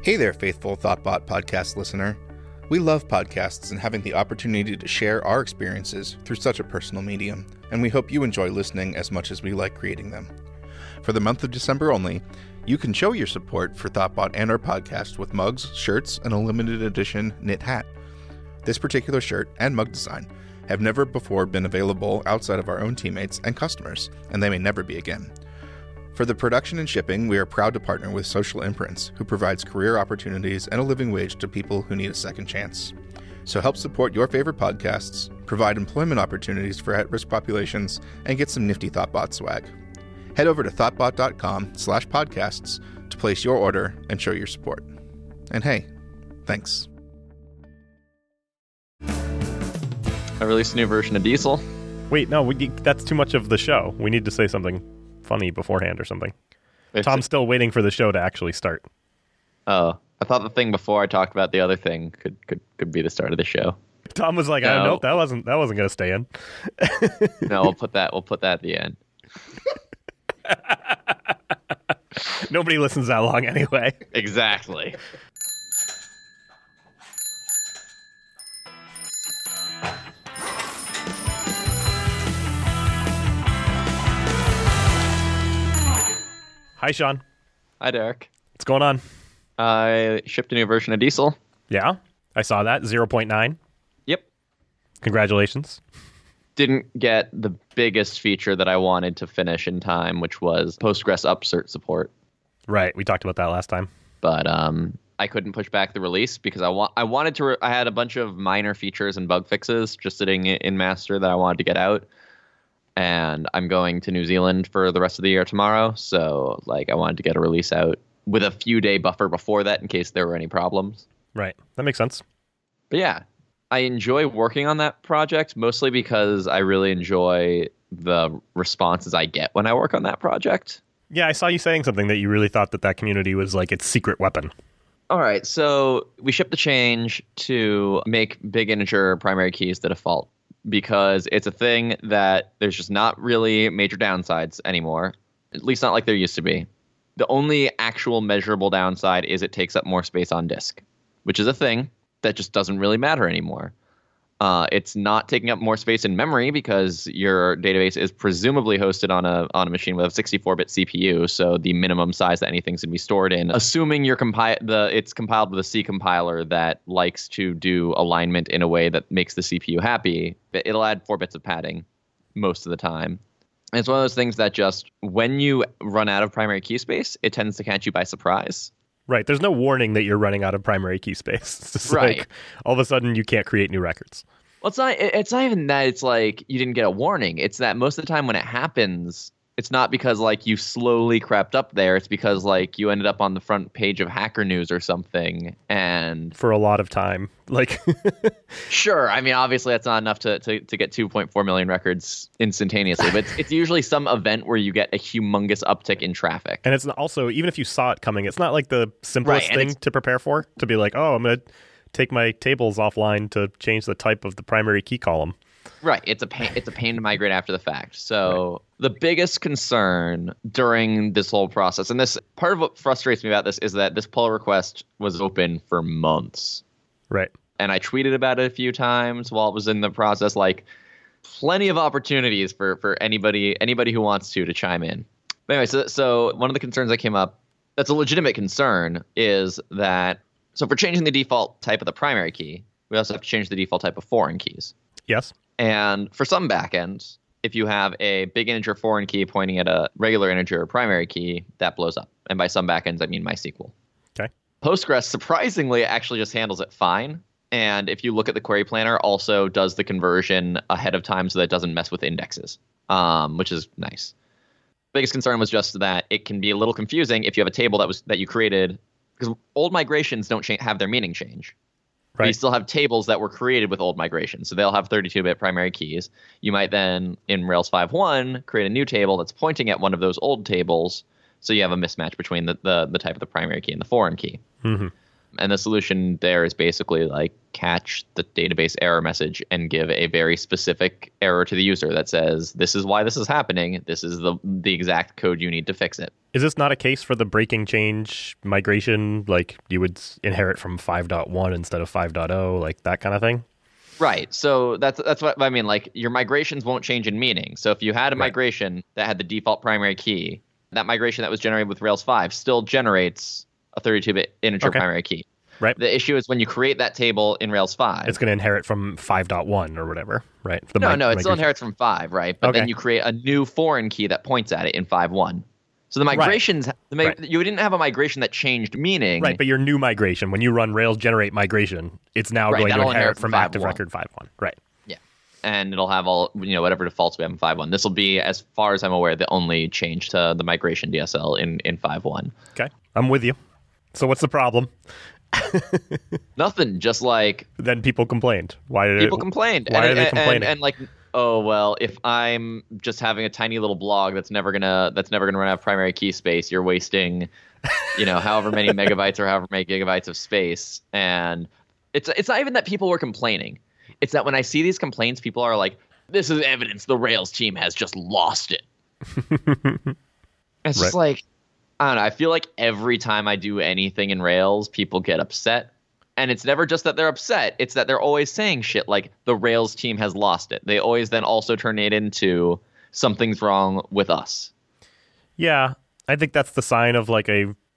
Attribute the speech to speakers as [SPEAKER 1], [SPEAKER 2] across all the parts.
[SPEAKER 1] Hey there, faithful Thoughtbot podcast listener. We love podcasts and having the opportunity to share our experiences through such a personal medium, and we hope you enjoy listening as much as we like creating them. For the month of December only, you can show your support for Thoughtbot and our podcast with mugs, shirts, and a limited edition knit hat. This particular shirt and mug design have never before been available outside of our own teammates and customers, and they may never be again. For the production and shipping, we are proud to partner with Social Imprints, who provides career opportunities and a living wage to people who need a second chance. So help support your favorite podcasts, provide employment opportunities for at-risk populations, and get some nifty Thoughtbot swag. Head over to thoughtbot.com/podcasts to place your order and show your support. And hey, thanks.
[SPEAKER 2] I released a new version of Diesel.
[SPEAKER 3] Wait, no, that's too much of the show. We need to say something funny beforehand or something. Tom's still waiting for the show to actually start.
[SPEAKER 2] Oh, I thought the thing before I talked about the other thing could be the start of the show.
[SPEAKER 3] Tom was like, "I don't know, that wasn't going to stay in."
[SPEAKER 2] No, we'll put that at the end.
[SPEAKER 3] Nobody listens that long anyway.
[SPEAKER 2] Exactly.
[SPEAKER 3] Hi, Sean.
[SPEAKER 2] Hi, Derek.
[SPEAKER 3] What's going on?
[SPEAKER 2] I shipped a new version of Diesel.
[SPEAKER 3] Yeah, I saw that. 0.9.
[SPEAKER 2] Yep.
[SPEAKER 3] Congratulations.
[SPEAKER 2] Didn't get the biggest feature that I wanted to finish in time, which was Postgres upsert support.
[SPEAKER 3] Right, we talked about that last time.
[SPEAKER 2] But I couldn't push back the release because I wanted to. I had a bunch of minor features and bug fixes just sitting in master that I wanted to get out. And I'm going to New Zealand for the rest of the year tomorrow, so I wanted to get a release out with a few day buffer before that in case there were any problems.
[SPEAKER 3] Right, that makes sense.
[SPEAKER 2] But yeah, I enjoy working on that project mostly because I really enjoy the responses I get when I work on that project.
[SPEAKER 3] Yeah, I saw you saying something that you really thought that community was like its secret weapon.
[SPEAKER 2] All right, so we shipped the change to make big integer primary keys the default, because it's a thing that there's just not really major downsides anymore, at least not like there used to be. The only actual measurable downside is it takes up more space on disk, which is a thing that just doesn't really matter anymore. It's not taking up more space in memory because your database is presumably hosted on a machine with a 64-bit CPU, so the minimum size that anything's going to be stored in, assuming it's compiled with a C compiler that likes to do alignment in a way that makes the CPU happy, it'll add 4 bits of padding most of the time. And it's one of those things that just, when you run out of primary key space, it tends to catch you by surprise.
[SPEAKER 3] Right. There's no warning that you're running out of primary key space. It's just
[SPEAKER 2] right.
[SPEAKER 3] Like all of a sudden you can't create new records.
[SPEAKER 2] Well, it's not even that it's like you didn't get a warning. It's that most of the time when it happens, it's not because you slowly crept up there. It's because you ended up on the front page of Hacker News or something. And
[SPEAKER 3] for a lot of time.
[SPEAKER 2] Sure. I mean, obviously that's not enough to get 2.4 million records instantaneously, but it's usually some event where you get a humongous uptick in traffic.
[SPEAKER 3] And it's also, even if you saw it coming, it's not like the simplest thing to prepare for, to be like, oh, I'm going to take my tables offline to change the type of the primary key column.
[SPEAKER 2] Right. It's a pain to migrate after the fact. So right. The biggest concern during this whole process, and this part of what frustrates me about this, is that this pull request was open for months.
[SPEAKER 3] Right.
[SPEAKER 2] And I tweeted about it a few times while it was in the process, plenty of opportunities for anybody who wants to chime in. But anyway, so one of the concerns that came up, that's a legitimate concern, is that so for changing the default type of the primary key, we also have to change the default type of foreign keys.
[SPEAKER 3] Yes.
[SPEAKER 2] And for some backends, if you have a big integer foreign key pointing at a regular integer primary key, that blows up. And by some backends, I mean MySQL.
[SPEAKER 3] Okay.
[SPEAKER 2] Postgres, surprisingly, actually just handles it fine. And if you look at the query planner, also does the conversion ahead of time so that it doesn't mess with indexes, which is nice. Biggest concern was just that it can be a little confusing if you have a table that you created, because old migrations don't have their meaning change. Right. You still have tables that were created with old migrations, so they'll have 32-bit primary keys. You might then, in Rails 5.1, create a new table that's pointing at one of those old tables, so you have a mismatch between the type of the primary key and the foreign key.
[SPEAKER 3] Mm-hmm.
[SPEAKER 2] And the solution there is basically like catch the database error message and give a very specific error to the user that says, this is why this is happening. This is the exact code you need to fix it.
[SPEAKER 3] Is this not a case for the breaking change migration? Like you would inherit from 5.1 instead of 5.0, like that kind of thing?
[SPEAKER 2] Right. So that's what I mean. Like your migrations won't change in meaning. So if you had a migration that had the default primary key, that migration that was generated with Rails 5 still generates a 32-bit integer primary key.
[SPEAKER 3] Right.
[SPEAKER 2] The issue is when you create that table in Rails 5.
[SPEAKER 3] It's going to inherit from 5.1 or whatever, right?
[SPEAKER 2] No, it still inherits from 5, right? But then you create a new foreign key that points at it in 5.1. So the migrations, you didn't have a migration that changed meaning.
[SPEAKER 3] Right, but your new migration, when you run Rails generate migration, it's now going to inherit from active record 5.1. Right.
[SPEAKER 2] Yeah. And it'll have all, whatever defaults we have in 5.1. This will be, as far as I'm aware, the only change to the migration DSL in 5.1.
[SPEAKER 3] Okay. I'm with you. So what's the problem?
[SPEAKER 2] Nothing. Just like
[SPEAKER 3] then people complained. Why are they complaining?
[SPEAKER 2] And like, oh well, if I'm just having a tiny little blog that's never gonna run out of primary key space, you're wasting, however many megabytes or however many gigabytes of space. And it's not even that people were complaining. It's that when I see these complaints, people are like, "This is evidence the Rails team has just lost it." It's just like, I don't know. I feel like every time I do anything in Rails, people get upset. And it's never just that they're upset. It's that they're always saying shit like the Rails team has lost it. They always then also turn it into something's wrong with us.
[SPEAKER 3] Yeah, I think that's the sign of like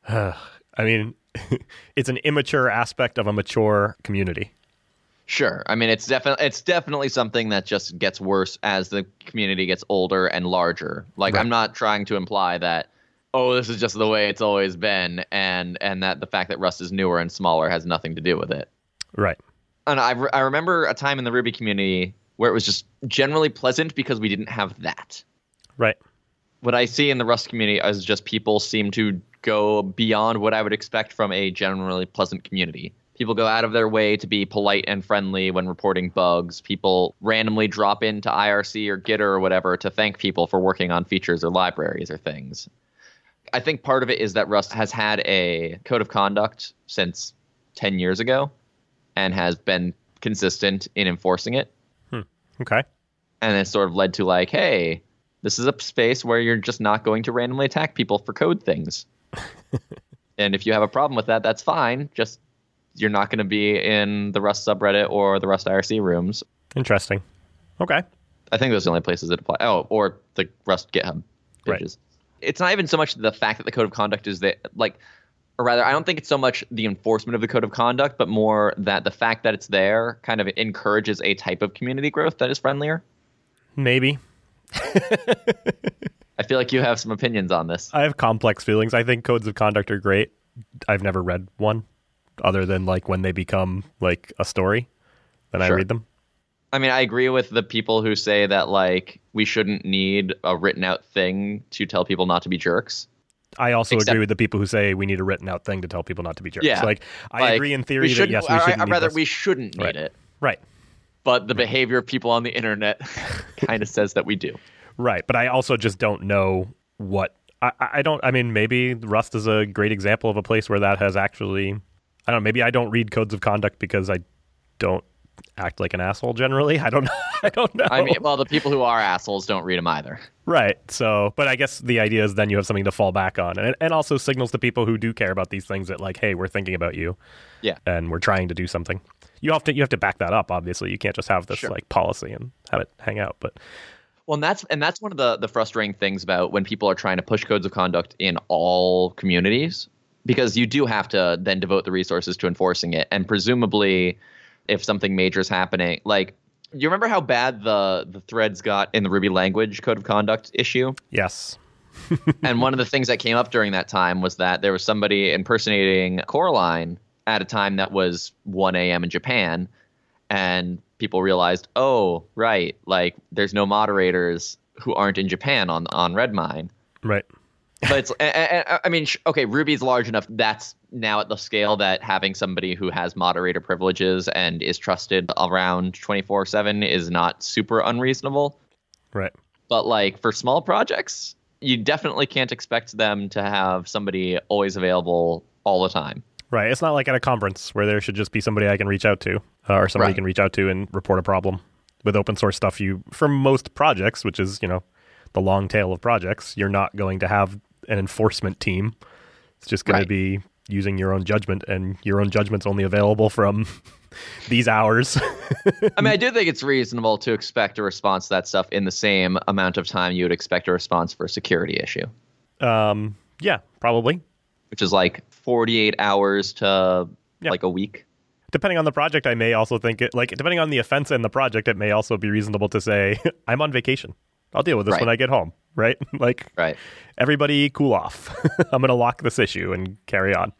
[SPEAKER 3] it's an immature aspect of a mature community.
[SPEAKER 2] Sure. I mean, it's definitely something that just gets worse as the community gets older and larger. Like, I'm not trying to imply that, oh, this is just the way it's always been, and that the fact that Rust is newer and smaller has nothing to do with it.
[SPEAKER 3] Right.
[SPEAKER 2] And I remember a time in the Ruby community where it was just generally pleasant because we didn't have that.
[SPEAKER 3] Right.
[SPEAKER 2] What I see in the Rust community is just people seem to go beyond what I would expect from a generally pleasant community. People go out of their way to be polite and friendly when reporting bugs. People randomly drop into IRC or Gitter or whatever to thank people for working on features or libraries or things. I think part of it is that Rust has had a code of conduct since 10 years ago and has been consistent in enforcing it.
[SPEAKER 3] Okay.
[SPEAKER 2] And it's sort of led to like, hey, this is a space where you're just not going to randomly attack people for code things. And if you have a problem with that, that's fine. Just you're not going to be in the Rust subreddit or the Rust IRC rooms.
[SPEAKER 3] Interesting. Okay.
[SPEAKER 2] I think those are the only places it applies. Oh, or the Rust GitHub pages. Right. It's not even so much the fact that the code of conduct is that, like, or rather, I don't think it's so much the enforcement of the code of conduct, but more that the fact that it's there kind of encourages a type of community growth that is friendlier.
[SPEAKER 3] Maybe.
[SPEAKER 2] I feel like you have some opinions on this.
[SPEAKER 3] I have complex feelings. I think codes of conduct are great. I've never read one other than like when they become like a story. Then I read them.
[SPEAKER 2] I mean, I agree with the people who say that, like, we shouldn't need a written out thing to tell people not to be jerks.
[SPEAKER 3] I also agree with the people who say we need a written out thing to tell people not to be jerks.
[SPEAKER 2] Yeah.
[SPEAKER 3] Like, I agree in theory that, yes, we shouldn't need this.
[SPEAKER 2] We shouldn't need it.
[SPEAKER 3] Right.
[SPEAKER 2] But the behavior of people on the internet kind of says that we do.
[SPEAKER 3] Right. But I also just don't know what... I mean, maybe Rust is a great example of a place where that has actually... I don't know, maybe I don't read codes of conduct because I don't act like an asshole generally. I don't know.
[SPEAKER 2] I mean, well, the people who are assholes don't read them either.
[SPEAKER 3] Right. So, but I guess the idea is then you have something to fall back on, and also signals to people who do care about these things that, like, hey, we're thinking about you.
[SPEAKER 2] Yeah.
[SPEAKER 3] And we're trying to do something. You have to back that up. Obviously, you can't just have this like policy and have it hang out. But
[SPEAKER 2] well, and that's one of the frustrating things about when people are trying to push codes of conduct in all communities, because you do have to then devote the resources to enforcing it, and presumably, if something major is happening, like, you remember how bad the threads got in the Ruby language code of conduct issue?
[SPEAKER 3] Yes.
[SPEAKER 2] And one of the things that came up during that time was that there was somebody impersonating Coraline at a time that was 1 a.m. in Japan, and people realized, oh, right, like, there's no moderators who aren't in Japan on Redmine.
[SPEAKER 3] Right.
[SPEAKER 2] But it's, I mean, okay, Ruby's large enough. That's now at the scale that having somebody who has moderator privileges and is trusted around 24/7 is not super unreasonable.
[SPEAKER 3] Right.
[SPEAKER 2] But like for small projects, you definitely can't expect them to have somebody always available all the time.
[SPEAKER 3] Right. It's not like at a conference where there should just be somebody I can reach out to or somebody you can reach out to and report a problem. With open source stuff, for most projects, which is, the long tail of projects, you're not going to have an enforcement team. It's just going to be using your own judgment, and your own judgment's only available from these hours.
[SPEAKER 2] I mean, I do think it's reasonable to expect a response to that stuff in the same amount of time you would expect a response for a security issue.
[SPEAKER 3] Yeah, probably.
[SPEAKER 2] Which is like 48 hours to like a week.
[SPEAKER 3] Depending on the project, I may also think depending on the offense and the project, it may also be reasonable to say, I'm on vacation. I'll deal with this when I get home, right? Everybody cool off. I'm going to lock this issue and carry on.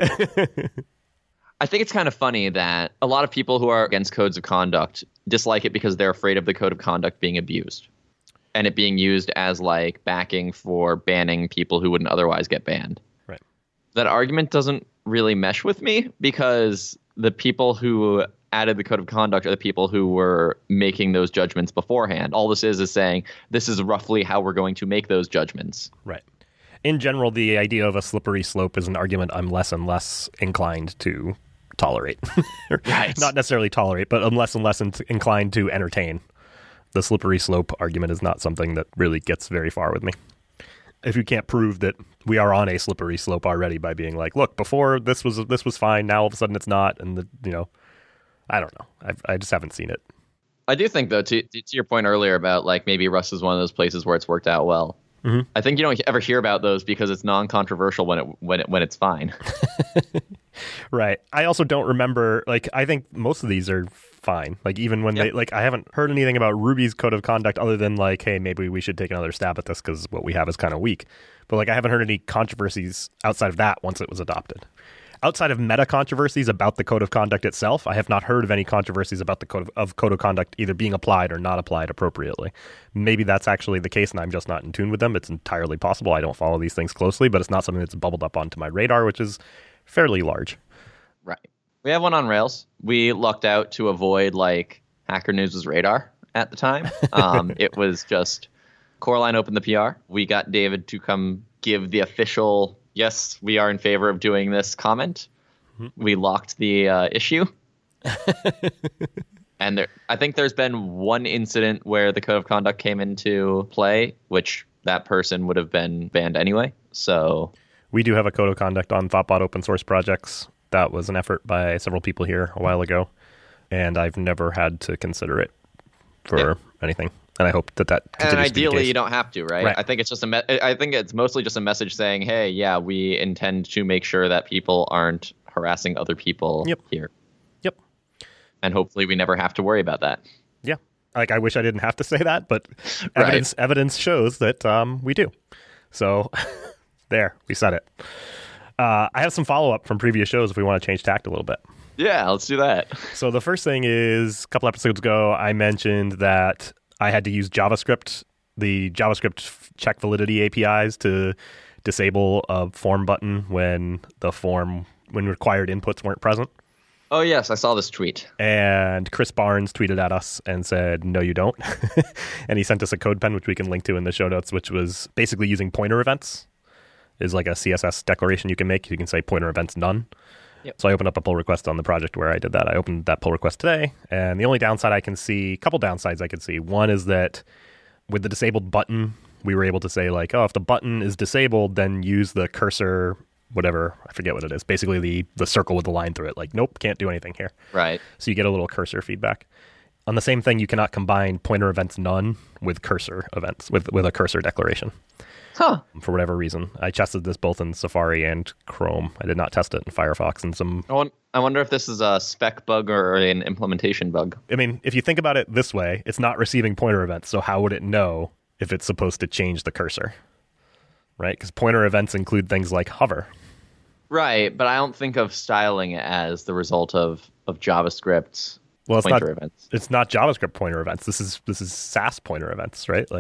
[SPEAKER 2] I think it's kind of funny that a lot of people who are against codes of conduct dislike it because they're afraid of the code of conduct being abused and it being used as like backing for banning people who wouldn't otherwise get banned.
[SPEAKER 3] Right.
[SPEAKER 2] That argument doesn't really mesh with me because the people who added the code of conduct are the people who were making those judgments beforehand. All this is saying this is roughly how we're going to make those judgments.
[SPEAKER 3] Right. In general, the idea of a slippery slope is an argument I'm less and less inclined to tolerate.
[SPEAKER 2] Right.
[SPEAKER 3] Not necessarily tolerate, but I'm less and less inclined to entertain. The slippery slope argument is not something that really gets very far with me. If you can't prove that we are on a slippery slope already by being like, look, before this was fine, now all of a sudden it's not, and I don't know. I just haven't seen it.
[SPEAKER 2] I do think though, to your point earlier about like maybe Rust is one of those places where it's worked out well. Mm-hmm. I think you don't ever hear about those because it's non-controversial when it's fine.
[SPEAKER 3] Right. I also don't remember, I think most of these are fine. Even when they, I haven't heard anything about Ruby's code of conduct other than hey, maybe we should take another stab at this because what we have is kind of weak. But I haven't heard any controversies outside of that once it was adopted. Outside of meta controversies about the code of conduct itself, I have not heard of any controversies about the code of conduct either being applied or not applied appropriately. Maybe that's actually the case and I'm just not in tune with them. It's entirely possible. I don't follow these things closely, but it's not something that's bubbled up onto my radar, which is fairly large.
[SPEAKER 2] Right. We have one on Rails. We lucked out to avoid Hacker News' radar at the time. It was just Coraline opened the PR. We got David to come give the official, yes, we are in favor of doing this comment. Mm-hmm. We locked the issue. And I think there's been one incident where the code of conduct came into play, which that person would have been banned anyway. So
[SPEAKER 3] we do have a code of conduct on Thoughtbot open source projects. That was an effort by several people here a while ago, and I've never had to consider it for anything. And I hope that continues
[SPEAKER 2] and ideally
[SPEAKER 3] to be the case.
[SPEAKER 2] You don't have to, right? I think it's just I think it's mostly just a message saying, hey, yeah, we intend to make sure that people aren't harassing other people here.
[SPEAKER 3] Yep.
[SPEAKER 2] And hopefully we never have to worry about that.
[SPEAKER 3] Yeah. I wish I didn't have to say that, but evidence shows that we do. So there, we said it. I have some follow-up from previous shows if we want to change tact a little bit.
[SPEAKER 2] Yeah, let's do that.
[SPEAKER 3] So the first thing is, a couple episodes ago, I mentioned that I had to use JavaScript, the JavaScript check validity APIs to disable a form button when required inputs weren't present.
[SPEAKER 2] Oh, yes, I saw this tweet.
[SPEAKER 3] And Chris Barnes tweeted at us and said, no, you don't. And he sent us a code pen, which we can link to in the show notes, which was basically using pointer events. Is like a CSS declaration you can make. You can say pointer events none. Yep. So I opened up a pull request on the project where I did that. I opened that pull request today. And the only downside I can see, couple downsides I could see. One is that with the disabled button, we were able to say if the button is disabled, then use the cursor, whatever, I forget what it is. Basically the circle with the line through it. Nope, can't do anything here.
[SPEAKER 2] Right.
[SPEAKER 3] So you get a little cursor feedback. On the same thing, you cannot combine pointer events none with cursor events, with a cursor declaration.
[SPEAKER 2] Huh.
[SPEAKER 3] For whatever reason. I tested this both in Safari and Chrome. I did not test it in Firefox and some...
[SPEAKER 2] I wonder if this is a spec bug or an implementation bug.
[SPEAKER 3] I mean, if you think about it this way, it's not receiving pointer events, so how would it know if it's supposed to change the cursor? Right? Because pointer events include things like hover.
[SPEAKER 2] Right, but I don't think of styling it as the result of JavaScript pointer events.
[SPEAKER 3] It's not JavaScript pointer events. This is Sass pointer events, right?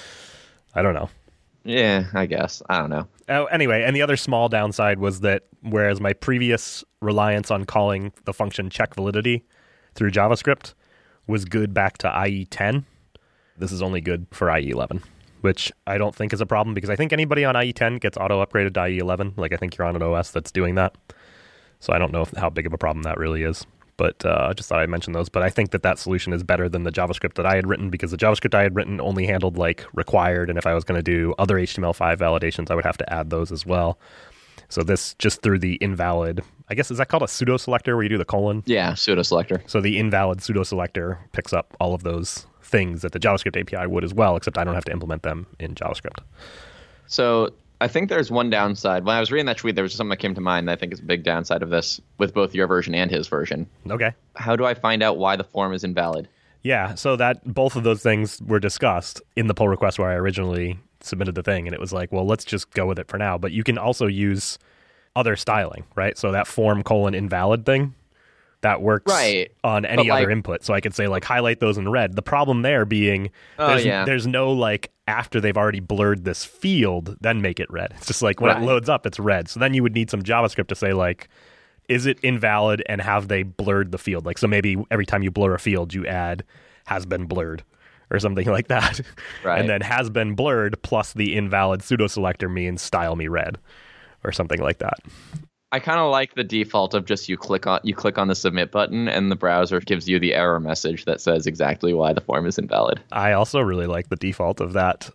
[SPEAKER 3] I don't know.
[SPEAKER 2] Yeah, I guess. I don't know.
[SPEAKER 3] Oh, anyway, and the other small downside was that whereas my previous reliance on calling the function check validity through JavaScript was good back to IE 10, this is only good for IE 11, which I don't think is a problem because I think anybody on IE 10 gets auto-upgraded to IE 11. I think you're on an OS that's doing that. So I don't know how big of a problem that really is. But I just thought I'd mention those. But I think that solution is better than the JavaScript that I had written, because the JavaScript I had written only handled like required. And if I was going to do other HTML5 validations, I would have to add those as well. So this just through the invalid, I guess, is that called a pseudo selector where you do the colon?
[SPEAKER 2] Yeah, pseudo selector.
[SPEAKER 3] So the invalid pseudo selector picks up all of those things that the JavaScript API would as well, except I don't have to implement them in JavaScript.
[SPEAKER 2] So I think there's one downside. When I was reading that tweet, there was something that came to mind that I think is a big downside of this with both your version and his version.
[SPEAKER 3] Okay.
[SPEAKER 2] How do I find out why the form is invalid?
[SPEAKER 3] Yeah, so that both of those things were discussed in the pull request where I originally submitted the thing, and it was like, well, let's just go with it for now. But you can also use other styling, right? So that form : invalid thing, that works on any other input. So I could say like highlight those in red. The problem there being there's no like after they've already blurred this field, then make it red. It's just like when it loads up, it's red. So then you would need some JavaScript to say like, is it invalid and have they blurred the field? Like, so maybe every time you blur a field, you add has been blurred or something like that. Right. And then has been blurred plus the invalid pseudo selector means style me red or something like that.
[SPEAKER 2] I kind of like the default of just you click on the submit button and the browser gives you the error message that says exactly why the form is invalid.
[SPEAKER 3] I also really like the default of that,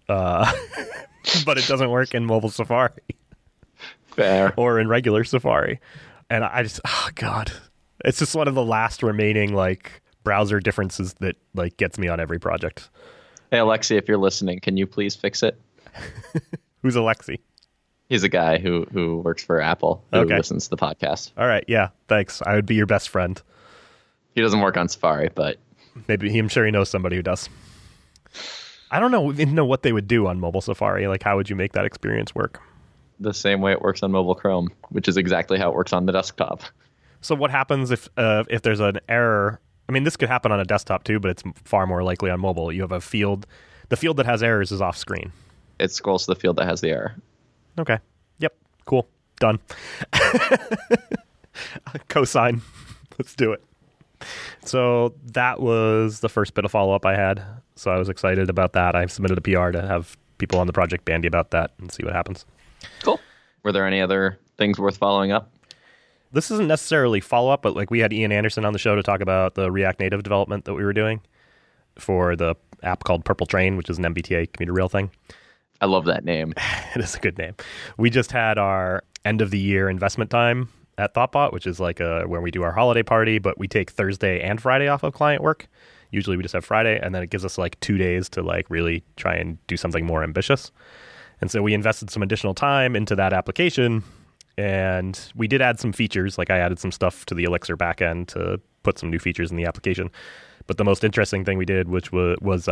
[SPEAKER 3] but it doesn't work in mobile Safari.
[SPEAKER 2] Fair.
[SPEAKER 3] Or in regular Safari. And I just, oh God, it's just one of the last remaining like browser differences that like gets me on every project.
[SPEAKER 2] Hey Alexi, if you're listening, can you please fix it?
[SPEAKER 3] Who's Alexi?
[SPEAKER 2] He's a guy who works for Apple, who listens to the podcast.
[SPEAKER 3] All right, yeah, thanks. I would be your best friend.
[SPEAKER 2] He doesn't work on Safari, but
[SPEAKER 3] maybe I'm sure he knows somebody who does. I don't know what they would do on mobile Safari. Like, how would you make that experience work?
[SPEAKER 2] The same way it works on mobile Chrome, which is exactly how it works on the desktop.
[SPEAKER 3] So what happens if there's an error? I mean, this could happen on a desktop too, but it's far more likely on mobile. You have a field. The field that has errors is off screen.
[SPEAKER 2] It scrolls to the field that has the error.
[SPEAKER 3] Okay. Yep. Cool. Done. Cosign. Let's do it. So that was the first bit of follow-up I had. So I was excited about that. I submitted a PR to have people on the project bandy about that and see what happens.
[SPEAKER 2] Cool. Were there any other things worth following up?
[SPEAKER 3] This isn't necessarily follow-up, but like we had Ian Anderson on the show to talk about the React Native development that we were doing for the app called Purple Train, which is an MBTA commuter rail thing.
[SPEAKER 2] I love that name.
[SPEAKER 3] It is a good name. We just had our end of the year investment time at Thoughtbot, which is like where we do our holiday party, but we take Thursday and Friday off of client work. Usually we just have Friday, and then it gives us like 2 days to like really try and do something more ambitious. And so we invested some additional time into that application, and we did add some features. Like I added some stuff to the Elixir backend to put some new features in the application. But the most interesting thing we did, which was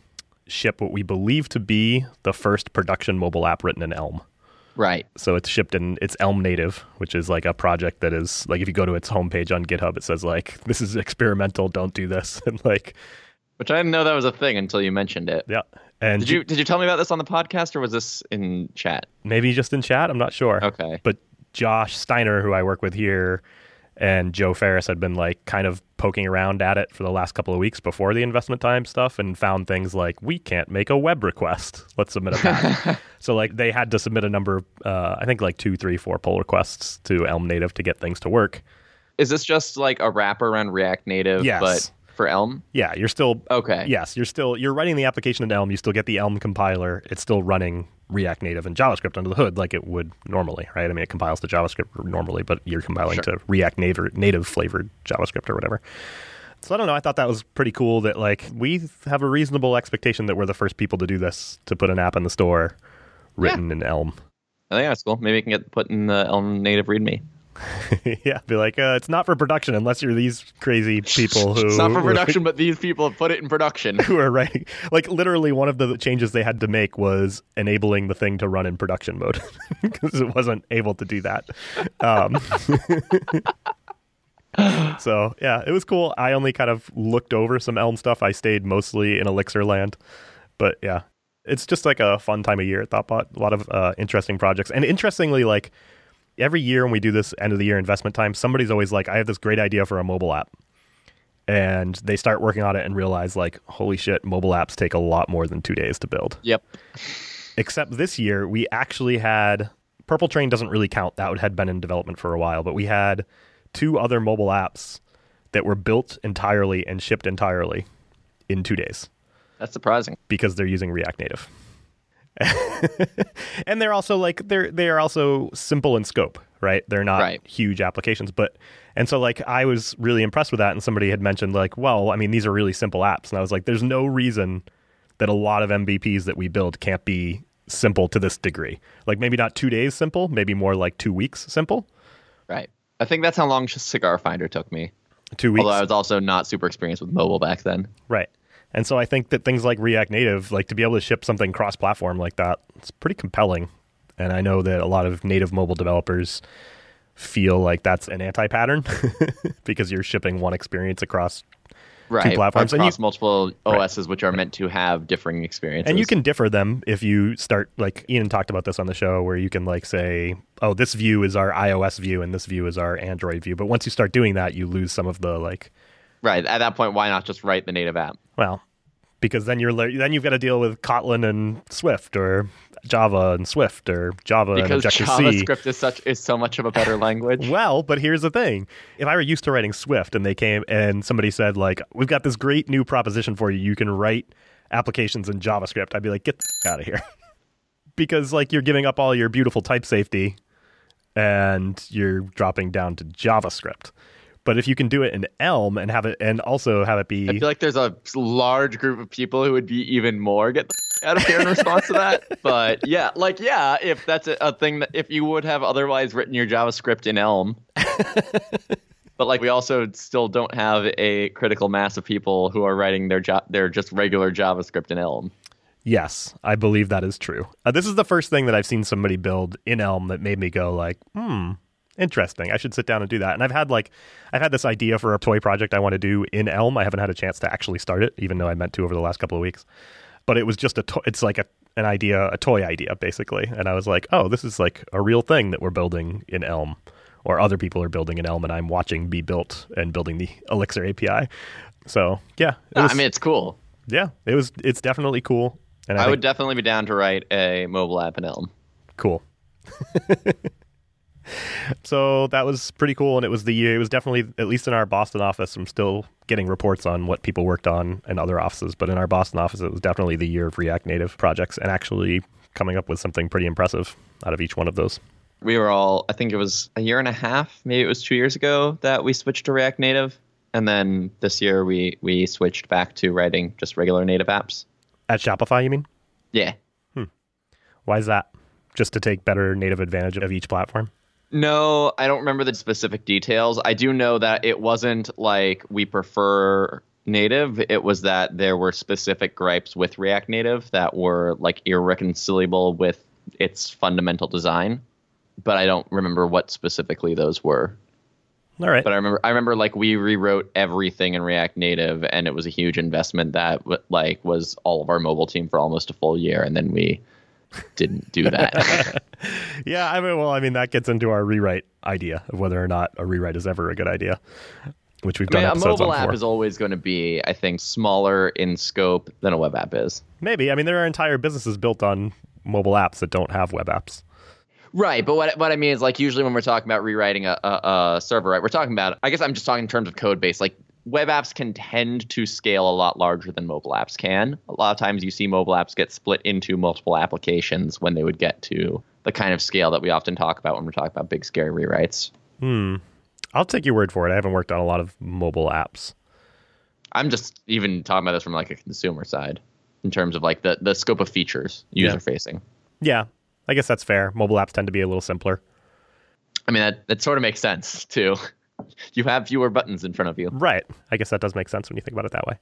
[SPEAKER 3] ship what we believe to be the first production mobile app written in Elm.
[SPEAKER 2] Right.
[SPEAKER 3] So it's shipped in, it's Elm native, which is like a project that is like, if you go to its homepage on GitHub, it says like, this is experimental, don't do this. And like,
[SPEAKER 2] which I didn't know that was a thing until you mentioned it.
[SPEAKER 3] Yeah. And
[SPEAKER 2] did you tell me about this on the podcast, or was this in chat?
[SPEAKER 3] Maybe just in chat. I'm not sure.
[SPEAKER 2] Okay.
[SPEAKER 3] But Josh Steiner, who I work with here, and Joe Ferris had been like kind of poking around at it for the last couple of weeks before the investment time stuff, and found things like, we can't make a web request. Let's submit a patent. So like they had to submit a number of, I think like 2, 3, 4 pull requests to Elm Native to get things to work.
[SPEAKER 2] Is this just like a wrapper around React Native,
[SPEAKER 3] yes,
[SPEAKER 2] but for Elm?
[SPEAKER 3] Yeah, you're still...
[SPEAKER 2] Okay.
[SPEAKER 3] Yes, you're writing the application in Elm. You still get the Elm compiler. It's still running React Native and JavaScript under the hood like it would normally, right? I mean, it compiles to JavaScript normally, but you're compiling to React native flavored JavaScript or whatever. So I don't know. I thought that was pretty cool that like we have a reasonable expectation that we're the first people to do this, to put an app in the store written in Elm.
[SPEAKER 2] I think that's cool. Maybe it can get put in the Elm Native README.
[SPEAKER 3] Yeah, be like, it's not for production unless you're these crazy people who...
[SPEAKER 2] It's not for production, but these people have put it in production.
[SPEAKER 3] Who are writing... Like, literally, one of the changes they had to make was enabling the thing to run in production mode, because it wasn't able to do that. So, yeah, it was cool. I only kind of looked over some Elm stuff. I stayed mostly in Elixir land. But, yeah, it's just like a fun time of year at Thoughtbot. A lot of interesting projects. And interestingly, like... Every year when we do this end of the year investment time, somebody's always like, I have this great idea for a mobile app. And they start working on it and realize like, holy shit, mobile apps take a lot more than 2 days to build.
[SPEAKER 2] Yep.
[SPEAKER 3] Except this year, we actually had... Purple Train doesn't really count. That had been in development for a while. But we had 2 other mobile apps that were built entirely and shipped entirely in 2 days
[SPEAKER 2] That's surprising.
[SPEAKER 3] because they're using React Native. And they're also like they are also simple in scope, right? They're not huge applications, and so like I was really impressed with that. And somebody had mentioned like, well, I mean, these are really simple apps, and I was like, there's no reason that a lot of MVPs that we build can't be simple to this degree. Like maybe not 2 days simple, maybe more like 2 weeks simple.
[SPEAKER 2] Right. I think that's how long Cigar Finder took me.
[SPEAKER 3] 2 weeks.
[SPEAKER 2] Although I was also not super experienced with mobile back then.
[SPEAKER 3] Right. And so I think that things like React Native, like to be able to ship something cross-platform like that, it's pretty compelling. And I know that a lot of native mobile developers feel like that's an anti-pattern because you're shipping one experience across 2 platforms.
[SPEAKER 2] Across multiple OSs, which are meant to have differing experiences.
[SPEAKER 3] And you can differ them if you start, like Ian talked about this on the show, where you can like say, oh, this view is our iOS view and this view is our Android view. But once you start doing that, you lose some of the like...
[SPEAKER 2] Right. At that point, why not just write the native app?
[SPEAKER 3] Well, because then you've got to deal with Kotlin and Swift, or Java and Swift, or Java and Objective-C.
[SPEAKER 2] Because JavaScript is so much of a better language.
[SPEAKER 3] Well, but here's the thing. If I were used to writing Swift and they came and somebody said, like, we've got this great new proposition for you. You can write applications in JavaScript. I'd be like, get the out of here. Because, like, you're giving up all your beautiful type safety and you're dropping down to JavaScript. But if you can do it in Elm and also have it be...
[SPEAKER 2] I feel like there's a large group of people who would be even more get the out of here in response to that. But yeah, if that's a thing that if you would have otherwise written your JavaScript in Elm. But like we also still don't have a critical mass of people who are writing their just regular JavaScript in Elm.
[SPEAKER 3] Yes, I believe that is true. This is the first thing that I've seen somebody build in Elm that made me go like, interesting. I should sit down and do that. And I've had this idea for a toy project I want to do in Elm. I haven't had a chance to actually start it, even though I meant to over the last couple of weeks. But it was just it's like an idea, a toy idea, basically. And I was like, oh, this is like a real thing that we're building in Elm, or other people are building in Elm, and I'm watching be built and building the Elixir API. So yeah,
[SPEAKER 2] it's cool.
[SPEAKER 3] Yeah, it's definitely cool. And
[SPEAKER 2] I would definitely be down to write a mobile app in Elm.
[SPEAKER 3] Cool. So that was pretty cool, and it was definitely, at least in our Boston office, I'm still getting reports on what people worked on in other offices, but in our Boston office, it was definitely the year of React Native projects, and actually coming up with something pretty impressive out of each one of those.
[SPEAKER 2] We were all, I think it was a year and a half, maybe it was 2 years ago that we switched to React Native, and then this year we switched back to writing just regular native apps.
[SPEAKER 3] At Shopify, you mean?
[SPEAKER 2] Yeah.
[SPEAKER 3] Why is that? Just to take better native advantage of each platform?
[SPEAKER 2] No, I don't remember the specific details. I do know that it wasn't like we prefer native. It was that there were specific gripes with React Native that were like irreconcilable with its fundamental design. But I don't remember what specifically those were.
[SPEAKER 3] All right.
[SPEAKER 2] But I remember like we rewrote everything in React Native, and it was a huge investment that like was all of our mobile team for almost a full year, and then we didn't do that.
[SPEAKER 3] Yeah, I mean that gets into our rewrite idea of whether or not a rewrite is ever a good idea, which we've done episodes on before.
[SPEAKER 2] A mobile app is always going to be, I think, smaller in scope than a web app is.
[SPEAKER 3] Maybe. I mean, there are entire businesses built on mobile apps that don't have web apps.
[SPEAKER 2] Right, but what I mean is, like, usually when we're talking about rewriting a server, right, we're talking about, I guess I'm just talking in terms of code base, like, web apps can tend to scale a lot larger than mobile apps can. A lot of times you see mobile apps get split into multiple applications when they would get to the kind of scale that we often talk about when we're talking about big, scary rewrites.
[SPEAKER 3] I'll take your word for it. I haven't worked on a lot of mobile apps.
[SPEAKER 2] I'm just even talking about this from, like, a consumer side in terms of, like, the scope of features user-facing.
[SPEAKER 3] Yeah, I guess that's fair. Mobile apps tend to be a little simpler.
[SPEAKER 2] I mean, that sort of makes sense, too. You have fewer buttons in front of you.
[SPEAKER 3] Right. I guess that does make sense when you think about it that way.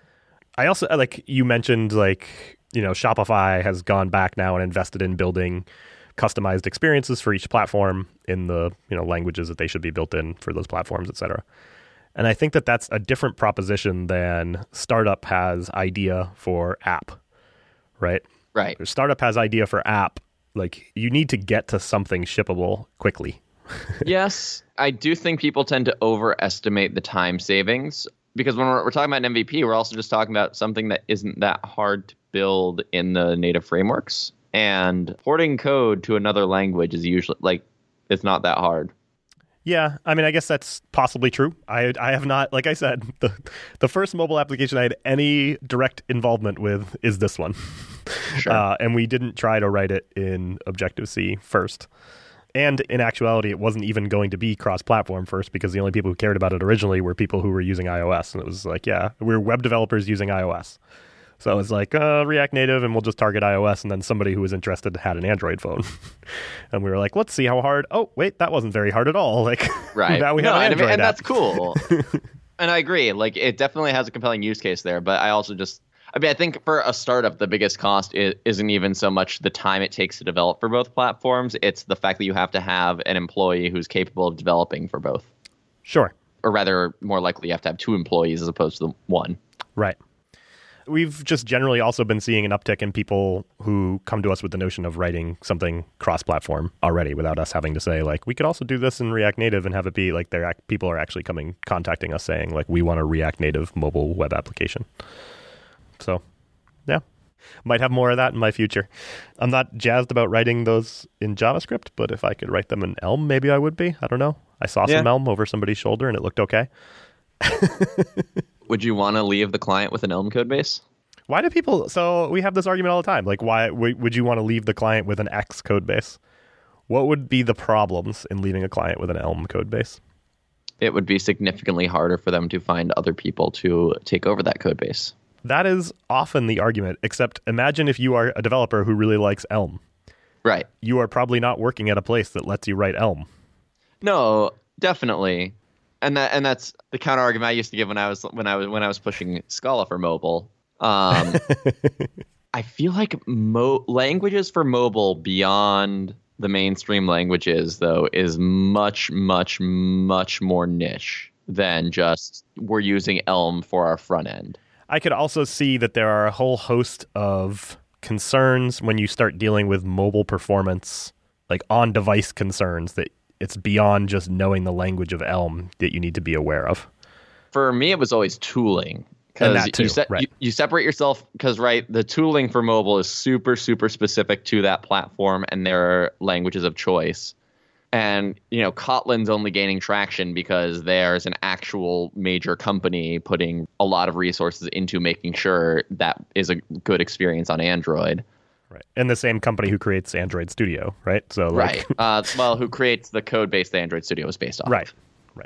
[SPEAKER 3] I also, like, you mentioned, like, you know, Shopify has gone back now and invested in building customized experiences for each platform in the, you know, languages that they should be built in for those platforms, etc. And I think that that's a different proposition than Startup has idea for app, right?
[SPEAKER 2] Right.
[SPEAKER 3] Startup has idea for app. Like, you need to get to something shippable quickly.
[SPEAKER 2] Yes, I do think people tend to overestimate the time savings, because when we're talking about an MVP, we're also just talking about something that isn't that hard to build in the native frameworks. And porting code to another language is usually, like, it's not that hard.
[SPEAKER 3] Yeah, I mean, I guess that's possibly true. I have not, like I said, the first mobile application I had any direct involvement with is this one.
[SPEAKER 2] Sure.
[SPEAKER 3] And we didn't try to write it in Objective-C first. And in actuality, it wasn't even going to be cross-platform first because the only people who cared about it originally were people who were using iOS. And it was like, yeah, we're web developers using iOS. So it was like React Native, and we'll just target iOS. And then somebody who was interested had an Android phone. And we were like, let's see how hard. Oh, wait, that wasn't very hard at all. Like,
[SPEAKER 2] right.
[SPEAKER 3] Now we have an Android
[SPEAKER 2] and
[SPEAKER 3] app.
[SPEAKER 2] that's cool. And I agree. Like, it definitely has a compelling use case there. But I think for a startup, the biggest cost isn't even so much the time it takes to develop for both platforms. It's the fact that you have to have an employee who's capable of developing for both.
[SPEAKER 3] Sure.
[SPEAKER 2] Or rather, more likely, you have to have 2 employees as opposed to one.
[SPEAKER 3] Right. We've just generally also been seeing an uptick in people who come to us with the notion of writing something cross-platform already without us having to say, like, we could also do this in React Native and have it be like people are actually contacting us saying, like, we want a React Native mobile web application. So, yeah, might have more of that in my future. I'm not jazzed about writing those in JavaScript, but if I could write them in Elm, maybe I would be. I don't know. I saw some Elm over somebody's shoulder and it looked okay.
[SPEAKER 2] Would you want to leave the client with an Elm code base?
[SPEAKER 3] Why do people... So we have this argument all the time. Like, why would you want to leave the client with an X code base? What would be the problems in leaving a client with an Elm code base?
[SPEAKER 2] It would be significantly harder for them to find other people to take over that code base.
[SPEAKER 3] That is often the argument, except imagine if you are a developer who really likes Elm.
[SPEAKER 2] Right.
[SPEAKER 3] You are probably not working at a place that lets you write Elm.
[SPEAKER 2] No, definitely. And that's the counter argument I used to give when I was pushing Scala for mobile. I feel like languages for mobile beyond the mainstream languages, though, is much, much, much more niche than just we're using Elm for our front end.
[SPEAKER 3] I could also see that there are a whole host of concerns when you start dealing with mobile performance, like on-device concerns, that it's beyond just knowing the language of Elm that you need to be aware of.
[SPEAKER 2] For me, it was always tooling.
[SPEAKER 3] And that too,
[SPEAKER 2] you separate yourself because, right, the tooling for mobile is super, super specific to that platform and their languages of choice. And, Kotlin's only gaining traction because there's an actual major company putting a lot of resources into making sure that is a good experience on Android.
[SPEAKER 3] Right. And the same company who creates Android Studio, right? So,
[SPEAKER 2] right. Who creates the code base the Android Studio is based off of.
[SPEAKER 3] Right.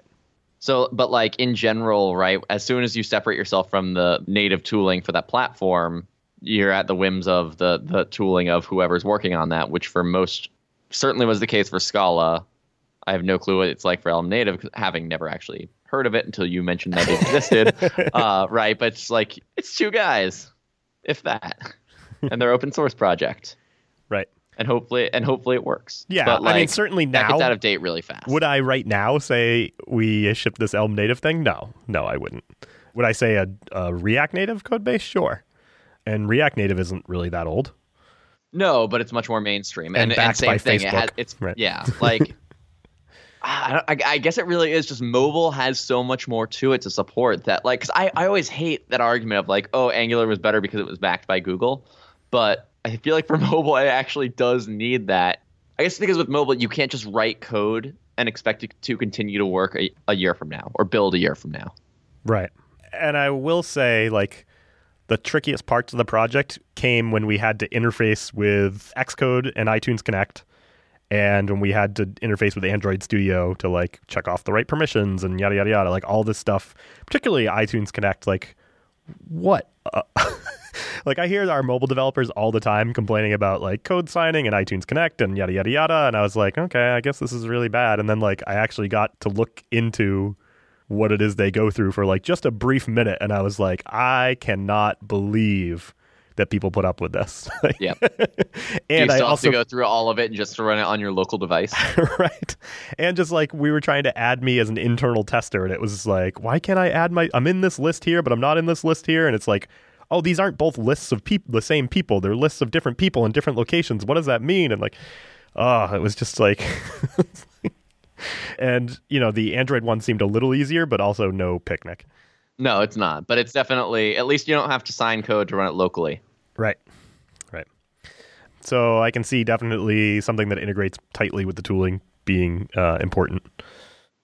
[SPEAKER 2] So, but like in general, right, as soon as you separate yourself from the native tooling for that platform, you're at the whims of the tooling of whoever's working on that, which for most certainly was the case for Scala. I have no clue what it's like for Elm Native, having never actually heard of it until you mentioned that it existed. Right, but it's like, it's 2 guys, if that, and their open source project.
[SPEAKER 3] Right.
[SPEAKER 2] And hopefully it works.
[SPEAKER 3] Yeah,
[SPEAKER 2] but
[SPEAKER 3] I mean, certainly now.
[SPEAKER 2] That gets out of date really fast.
[SPEAKER 3] Would I right now say we ship this Elm Native thing? No, I wouldn't. Would I say a React Native code base? Sure. And React Native isn't really that old.
[SPEAKER 2] No, but it's much more mainstream.
[SPEAKER 3] And backed
[SPEAKER 2] same
[SPEAKER 3] by
[SPEAKER 2] thing.
[SPEAKER 3] Facebook. Right.
[SPEAKER 2] Yeah, like I guess it really is just mobile has so much more to it to support that. Like, 'cause I always hate that argument of like, oh, Angular was better because it was backed by Google, but I feel like for mobile, it actually does need that. I guess because with mobile, you can't just write code and expect it to continue to work a year from now or build a year from now.
[SPEAKER 3] Right. And I will say, like, the trickiest parts of the project came when we had to interface with Xcode and iTunes Connect, and when we had to interface with Android Studio to, like, check off the right permissions and yada, yada, yada. Like, all this stuff, particularly iTunes Connect, like, what? Like, I hear our mobile developers all the time complaining about, like, code signing and iTunes Connect and yada, yada, yada. And I was like, okay, I guess this is really bad. And then, like, I actually got to look into what it is they go through for, like, just a brief minute. And I was like, I cannot believe that people put up with this.
[SPEAKER 2] Yeah.
[SPEAKER 3] And
[SPEAKER 2] I
[SPEAKER 3] also
[SPEAKER 2] have to go through all of it and just run it on your local device.
[SPEAKER 3] Right. And just like we were trying to add me as an internal tester, and it was like, why can't I add I'm in this list here, but I'm not in this list here. And it's like, oh, these aren't both lists of people, the same people. They're lists of different people in different locations. What does that mean? And like, it was just like, and the Android one seemed a little easier, but also no picnic.
[SPEAKER 2] No, it's not. But it's definitely, at least you don't have to sign code to run it locally.
[SPEAKER 3] Right. So I can see definitely something that integrates tightly with the tooling being important.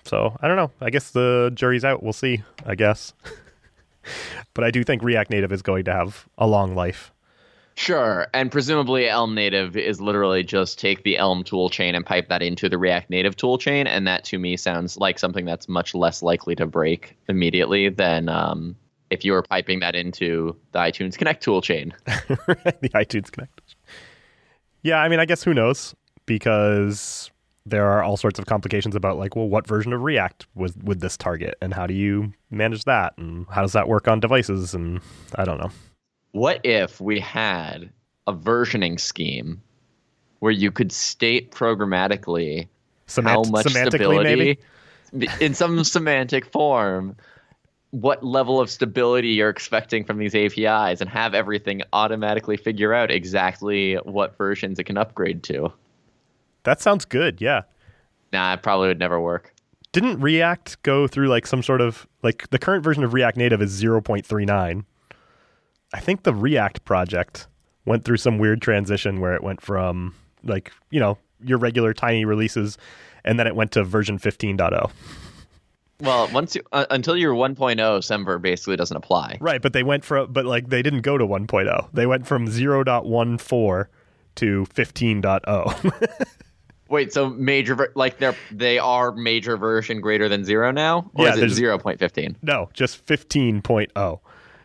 [SPEAKER 3] So I don't know. I guess the jury's out. We'll see, I guess. But I do think React Native is going to have a long life.
[SPEAKER 2] Sure, and presumably Elm Native is literally just take the Elm toolchain and pipe that into the React Native toolchain, and that to me sounds like something that's much less likely to break immediately than if you were piping that into the iTunes Connect toolchain.
[SPEAKER 3] The iTunes Connect. Yeah, I mean, I guess who knows? Because there are all sorts of complications about like, well, what version of React would this target, and how do you manage that, and how does that work on devices, and I don't know.
[SPEAKER 2] What if we had a versioning scheme where you could state programmatically how much stability, maybe? In some semantic form, what level of stability you're expecting from these APIs, and have everything automatically figure out exactly what versions it can upgrade to?
[SPEAKER 3] That sounds good, yeah.
[SPEAKER 2] Nah, it probably would never work.
[SPEAKER 3] Didn't React go through like some sort of, like the current version of React Native is 0.39. I think the React project went through some weird transition where it went from like, you know, your regular tiny releases, and then it went to version 15.0.
[SPEAKER 2] Well, once you until you're 1.0, Semver basically doesn't apply.
[SPEAKER 3] Right, but they didn't go to 1.0. They went from 0.14 to 15.0.
[SPEAKER 2] Wait, so they are major version greater than 0 now? Or is it 0.15?
[SPEAKER 3] No, just 15.0.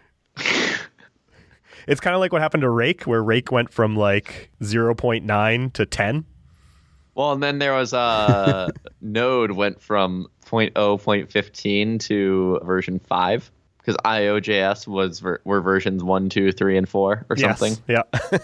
[SPEAKER 3] It's kind of like what happened to Rake, where Rake went from like 0.9 to 10.
[SPEAKER 2] Well, and then there was Node went from 0.0, 0.15 to version 5, because IO.js were versions 1, 2, 3, and 4 or something.
[SPEAKER 3] Yeah.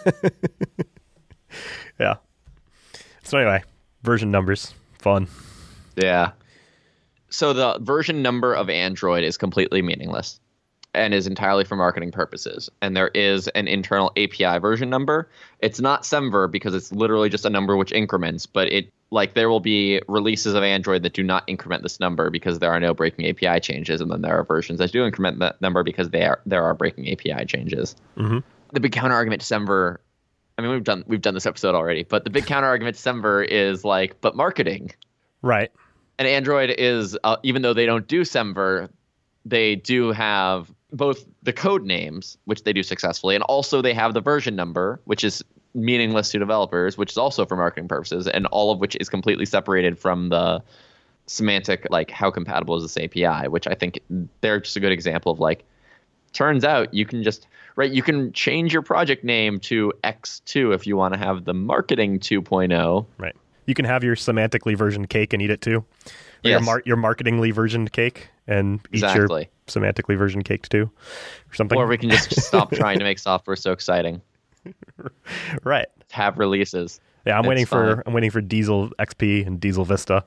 [SPEAKER 3] Yeah. So anyway, version numbers. Fun.
[SPEAKER 2] Yeah. So the version number of Android is completely meaningless and is entirely for marketing purposes. And there is an internal API version number. It's not Semver because it's literally just a number which increments, but there will be releases of Android that do not increment this number because there are no breaking API changes, and then there are versions that do increment that number because there are breaking API changes. Mm-hmm. The big counter argument to Semver, I mean, we've done this episode already, but the big counter argument to Semver is like, but marketing.
[SPEAKER 3] Right.
[SPEAKER 2] And Android is, even though they don't do Semver, they do have both the code names, which they do successfully, and also they have the version number, which is meaningless to developers, which is also for marketing purposes, and all of which is completely separated from the semantic, like, how compatible is this API, which I think they're just a good example of, like, turns out you can just, right, you can change your project name to X2 if you want to have the marketing 2.0.
[SPEAKER 3] Right. You can have your semantically versioned cake and eat it too. Or
[SPEAKER 2] yes.
[SPEAKER 3] Your marketingly versioned cake and eat your semantically versioned cake too, or something.
[SPEAKER 2] Or we can just stop trying to make software so exciting.
[SPEAKER 3] Right.
[SPEAKER 2] Have releases.
[SPEAKER 3] Yeah, I'm waiting for Diesel XP and Diesel Vista.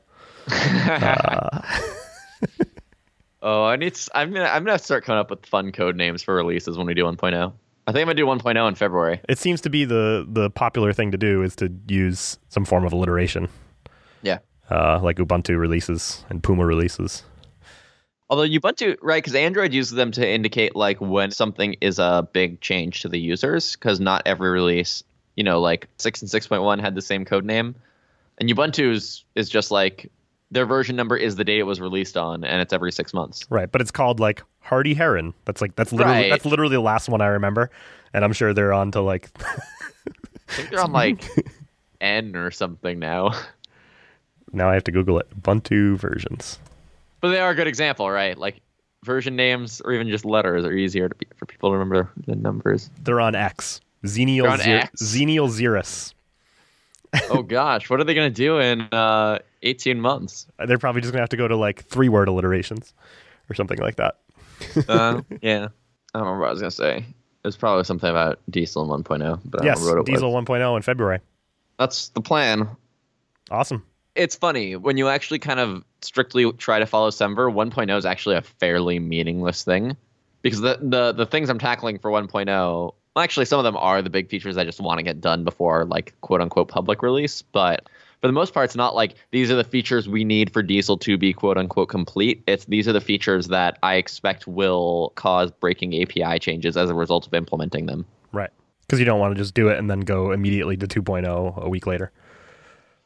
[SPEAKER 2] I'm gonna start coming up with fun code names for releases when we do 1.0. I think I'm gonna do 1.0 in February.
[SPEAKER 3] It seems to be the popular thing to do is to use some form of alliteration.
[SPEAKER 2] Yeah.
[SPEAKER 3] Like Ubuntu releases and Puma releases.
[SPEAKER 2] Although Ubuntu, right, because Android uses them to indicate like when something is a big change to the users, because not every release, like 6 and 6.1 had the same code name. And Ubuntu's is just like their version number is the date it was released on, and it's every 6 months. Right,
[SPEAKER 3] but it's called like Hardy Heron. That's literally the last one I remember, and I'm sure they're on to like
[SPEAKER 2] I think they're on like N or something now.
[SPEAKER 3] Now I have to Google it. Ubuntu versions.
[SPEAKER 2] But they are a good example, right? Like version names or even just letters are easier for people to remember than numbers.
[SPEAKER 3] They're on X. Xenial Xerus.
[SPEAKER 2] Oh gosh, what are they going to do in 18 months?
[SPEAKER 3] They're probably just going to have to go to like 3-word alliterations or something like that.
[SPEAKER 2] Yeah. I don't remember what I was going to say. It was probably something about Diesel 1.0. But
[SPEAKER 3] yes,
[SPEAKER 2] I don't remember what it
[SPEAKER 3] Diesel
[SPEAKER 2] was.
[SPEAKER 3] 1.0 in February.
[SPEAKER 2] That's the plan.
[SPEAKER 3] Awesome.
[SPEAKER 2] It's funny, when you actually kind of strictly try to follow Semver, 1.0 is actually a fairly meaningless thing. Because the things I'm tackling for 1.0, well, actually some of them are the big features I just want to get done before like quote unquote public release. But for the most part, it's not like these are the features we need for Diesel to be quote unquote complete. These are the features that I expect will cause breaking API changes as a result of implementing them.
[SPEAKER 3] Right. Because you don't want to just do it and then go immediately to 2.0 a week later.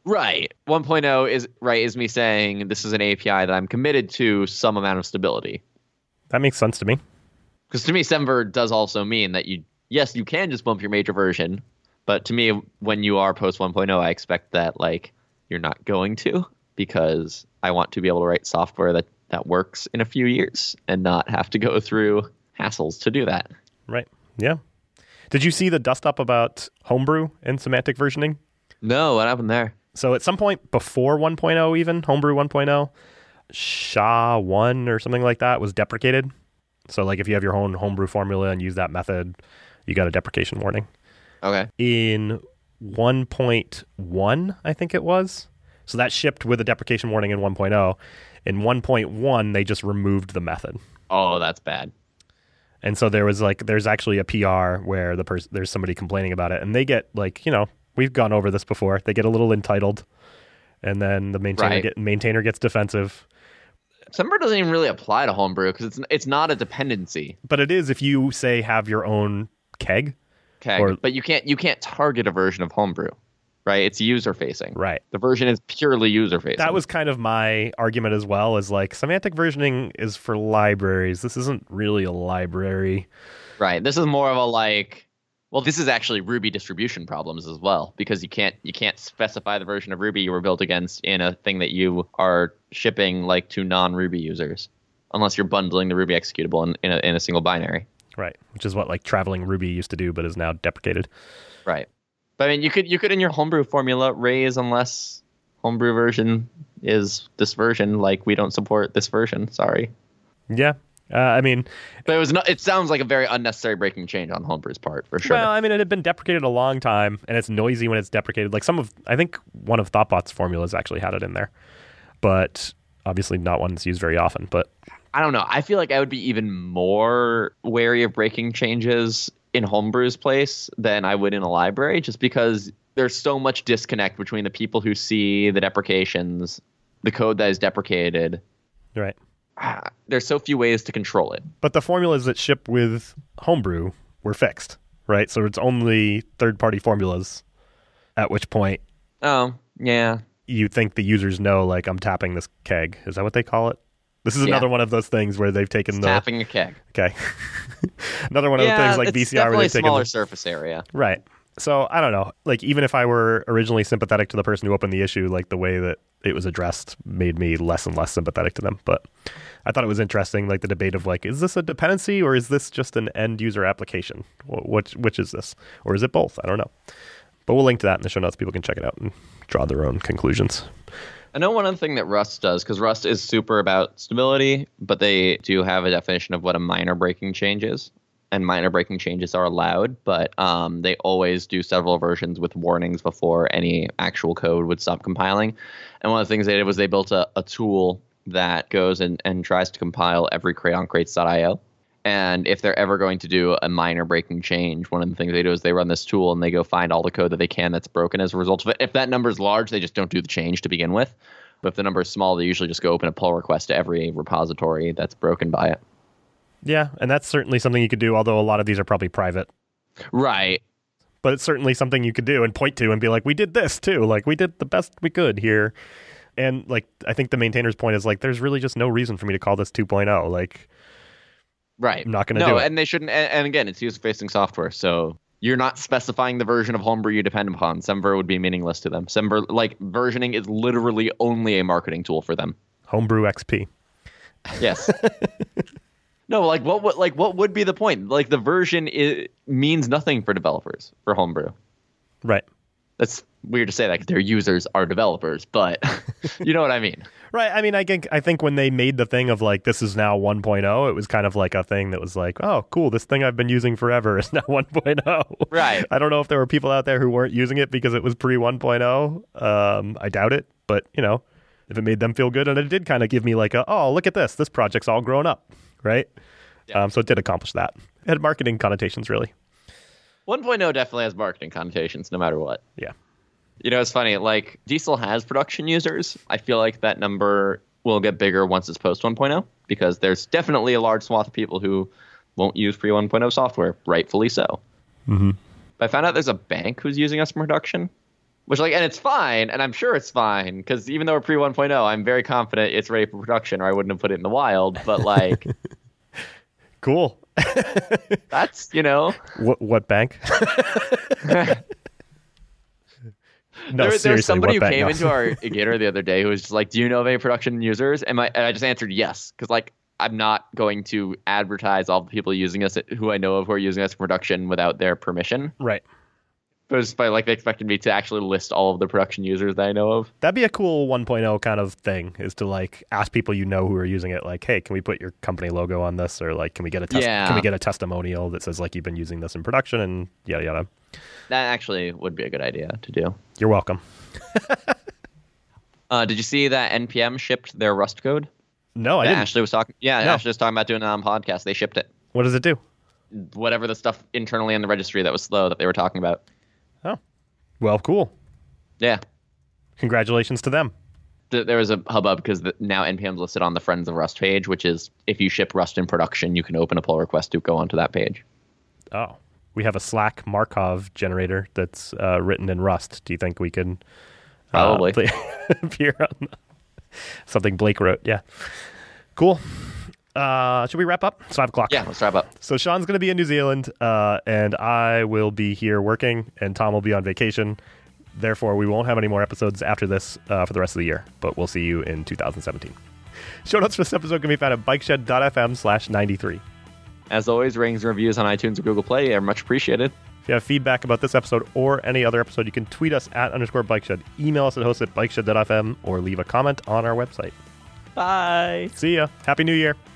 [SPEAKER 2] Right. 1.0 is me saying this is an API that I'm committed to some amount of stability.
[SPEAKER 3] That makes sense to me.
[SPEAKER 2] Because to me, Semver does also mean that you can just bump your major version, but to me, when you are post 1.0, I expect that like you're not going to, because I want to be able to write software that works in a few years and not have to go through hassles to do that.
[SPEAKER 3] Right. Yeah. Did you see the dust up about Homebrew and semantic versioning?
[SPEAKER 2] No, what happened there?
[SPEAKER 3] So at some point before 1.0 even, Homebrew 1.0, SHA-1 or something like that was deprecated. So like if you have your own Homebrew formula and use that method, you got a deprecation warning.
[SPEAKER 2] Okay.
[SPEAKER 3] In 1.1, I think it was. So that shipped with a deprecation warning in 1.0. In 1.1, they just removed the method.
[SPEAKER 2] Oh, that's bad.
[SPEAKER 3] And so there's actually a PR where there's somebody complaining about it, and they get like, we've gone over this before. They get a little entitled, and then the maintainer gets defensive.
[SPEAKER 2] Semver doesn't even really apply to Homebrew because it's not a dependency.
[SPEAKER 3] But it is if you say have your own keg.
[SPEAKER 2] But you can't target a version of Homebrew, right? It's user facing.
[SPEAKER 3] Right.
[SPEAKER 2] The version is purely user facing.
[SPEAKER 3] That was kind of my argument as well, is like semantic versioning is for libraries. This isn't really a library.
[SPEAKER 2] Right. This is more of a like, well, this is actually Ruby distribution problems as well, because you can't specify the version of Ruby you were built against in a thing that you are shipping like to non-Ruby users, unless you're bundling the Ruby executable in a single binary.
[SPEAKER 3] Right, which is what like traveling Ruby used to do, but is now deprecated.
[SPEAKER 2] Right, but I mean, you could in your Homebrew formula raise unless Homebrew version is this version. Like we don't support this version. Sorry.
[SPEAKER 3] Yeah, I mean,
[SPEAKER 2] but it was not. It sounds like a very unnecessary breaking change on Homebrew's part for sure.
[SPEAKER 3] Well, I mean, it had been deprecated a long time, and it's noisy when it's deprecated. Like I think one of Thoughtbot's formulas actually had it in there, but obviously not one that's used very often. But
[SPEAKER 2] I don't know. I feel like I would be even more wary of breaking changes in Homebrew's place than I would in a library, just because there's so much disconnect between the people who see the deprecations, the code that is deprecated.
[SPEAKER 3] Right.
[SPEAKER 2] There's so few ways to control it.
[SPEAKER 3] But the formulas that ship with Homebrew were fixed, right? So it's only third-party formulas, at which point...
[SPEAKER 2] Oh, yeah.
[SPEAKER 3] You think the users know, like, I'm tapping this keg. Is that what they call it? This is another one of those things where they've taken
[SPEAKER 2] tapping a keg.
[SPEAKER 3] Okay. Another one of the things like VCR where they've taken...
[SPEAKER 2] smaller surface area.
[SPEAKER 3] Right. So, I don't know. Like, even if I were originally sympathetic to the person who opened the issue, like, the way that it was addressed made me less and less sympathetic to them. But I thought it was interesting, like, the debate of, like, is this a dependency or is this just an end-user application? Which is this? Or is it both? I don't know. But we'll link to that in the show notes. People can check it out and draw their own conclusions.
[SPEAKER 2] I know one other thing that Rust does, because Rust is super about stability, but they do have a definition of what a minor breaking change is. And minor breaking changes are allowed, but they always do several versions with warnings before any actual code would stop compiling. And one of the things they did was they built a tool that goes and tries to compile every crate on crates.io. And if they're ever going to do a minor breaking change, one of the things they do is they run this tool and they go find all the code that they can that's broken as a result of it. If that number is large, they just don't do the change to begin with. But if the number is small, they usually just go open a pull request to every repository that's broken by it.
[SPEAKER 3] Yeah, and that's certainly something you could do, although a lot of these are probably private.
[SPEAKER 2] Right.
[SPEAKER 3] But it's certainly something you could do and point to and be like, we did this too. Like, we did the best we could here. And, like, I think the maintainer's point is, like, there's really just no reason for me to call this 2.0. Like,
[SPEAKER 2] right.
[SPEAKER 3] I'm not going to do it.
[SPEAKER 2] No, and they shouldn't. And again, it's user-facing software, so you're not specifying the version of Homebrew you depend upon. Semver would be meaningless to them. Semver, like, versioning is literally only a marketing tool for them.
[SPEAKER 3] Homebrew XP.
[SPEAKER 2] Yes. No, what would be the point? Like, the version means nothing for developers for Homebrew.
[SPEAKER 3] Right.
[SPEAKER 2] That's weird to say that because their users are developers, but you know what I mean.
[SPEAKER 3] Right. I mean, I think when they made the thing of like, this is now 1.0, it was kind of like a thing that was like, oh, cool, this thing I've been using forever is now 1.0.
[SPEAKER 2] Right.
[SPEAKER 3] I don't know if there were people out there who weren't using it because it was pre 1.0. I doubt it, but you know, if it made them feel good, and it did kind of give me like oh, look at this project's all grown up. Right. Yeah. So it did accomplish that. It had marketing connotations, really.
[SPEAKER 2] 1.0 definitely has marketing connotations no matter what.
[SPEAKER 3] Yeah.
[SPEAKER 2] You know, it's funny, like, Diesel has production users. I feel like that number will get bigger once it's post 1.0, because there's definitely a large swath of people who won't use pre 1.0 software, rightfully so.
[SPEAKER 3] Mm-hmm.
[SPEAKER 2] But I found out there's a bank who's using us in production. Which, like, and it's fine, and I'm sure it's fine, because even though we're pre 1.0, I'm very confident it's ready for production, or I wouldn't have put it in the wild. But like,
[SPEAKER 3] Cool.
[SPEAKER 2] that's, you know,
[SPEAKER 3] What bank? No,
[SPEAKER 2] there
[SPEAKER 3] seriously,
[SPEAKER 2] was somebody who
[SPEAKER 3] what bank?
[SPEAKER 2] came
[SPEAKER 3] No.
[SPEAKER 2] into our Gator the other day who was just like, "Do you know of any production users?" And I just answered yes, because like I'm not going to advertise all the people using us who I know of who are using us for production without their permission.
[SPEAKER 3] Right.
[SPEAKER 2] But it's by like they expected me to actually list all of the production users that I know of.
[SPEAKER 3] That'd be a cool 1.0 kind of thing, is to like ask people you know who are using it, like, hey, can we put your company logo on this, or like, can we get a can we get a testimonial that says like you've been using this in production and yada yada.
[SPEAKER 2] That actually would be a good idea to do.
[SPEAKER 3] You're welcome.
[SPEAKER 2] Did you see that NPM shipped their Rust code?
[SPEAKER 3] No, I didn't.
[SPEAKER 2] Ashley was talking. Yeah,
[SPEAKER 3] No.
[SPEAKER 2] Ashley was talking about doing it on podcast. They shipped it.
[SPEAKER 3] What does it do?
[SPEAKER 2] Whatever the stuff internally in the registry that was slow that they were talking about.
[SPEAKER 3] Oh, well, cool.
[SPEAKER 2] Yeah.
[SPEAKER 3] Congratulations to them.
[SPEAKER 2] There was a hubbub because now NPM's listed on the Friends of Rust page, which is if you ship Rust in production, you can open a pull request to go onto that page.
[SPEAKER 3] Oh, we have a Slack Markov generator that's written in Rust. Do you think we can
[SPEAKER 2] Probably
[SPEAKER 3] appear on something Blake wrote? Yeah. Cool. Should we wrap up? It's 5 o'clock.
[SPEAKER 2] Yeah, let's wrap up.
[SPEAKER 3] So Sean's going to be in New Zealand, and I will be here working, and Tom will be on vacation. Therefore, we won't have any more episodes after this for the rest of the year, but we'll see you in 2017. Show notes for this episode can be found at bikeshed.fm/93.
[SPEAKER 2] As always, ratings and reviews on iTunes or Google Play are much appreciated.
[SPEAKER 3] If you have feedback about this episode or any other episode, you can tweet us at _bikeshed, email us at host@bikeshed.fm, or leave a comment on our website.
[SPEAKER 2] Bye.
[SPEAKER 3] See ya. Happy New Year.